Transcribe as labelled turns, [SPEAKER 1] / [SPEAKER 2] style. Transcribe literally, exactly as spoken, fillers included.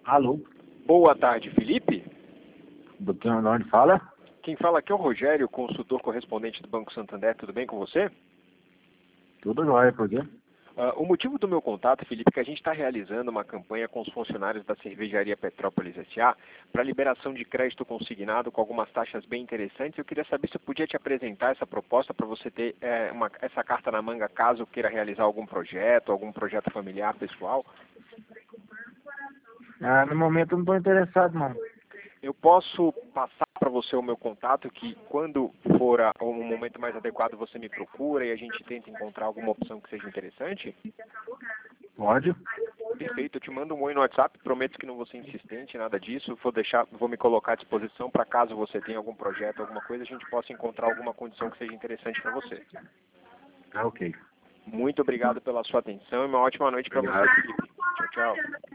[SPEAKER 1] Alô?
[SPEAKER 2] Boa tarde, Felipe.
[SPEAKER 1] Do que onde fala?
[SPEAKER 2] Quem fala aqui é o Rogério, consultor correspondente do Banco Santander. Tudo bem com você?
[SPEAKER 1] Tudo jóia, por quê?
[SPEAKER 2] Uh, o motivo do meu contato, Felipe, é que a gente está realizando uma campanha com os funcionários da Cervejaria Petrópolis S A para liberação de crédito consignado com algumas taxas bem interessantes. Eu queria saber se eu podia te apresentar essa proposta para você ter é, uma, essa carta na manga caso queira realizar algum projeto, algum projeto familiar, pessoal.
[SPEAKER 1] Ah, no momento eu não estou interessado, não.
[SPEAKER 2] Eu posso passar para você o meu contato, que quando for a, um momento mais adequado você me procura e a gente tenta encontrar alguma opção que seja interessante?
[SPEAKER 1] Pode?
[SPEAKER 2] Perfeito, eu te mando um oi no WhatsApp, prometo que não vou ser insistente, nada disso, vou deixar, vou me colocar à disposição para caso você tenha algum projeto, alguma coisa, a gente possa encontrar alguma condição que seja interessante para você.
[SPEAKER 1] Tá ok.
[SPEAKER 2] Muito obrigado pela sua atenção e uma ótima noite para você,
[SPEAKER 1] Obrigado.
[SPEAKER 2] Felipe. Tchau, tchau.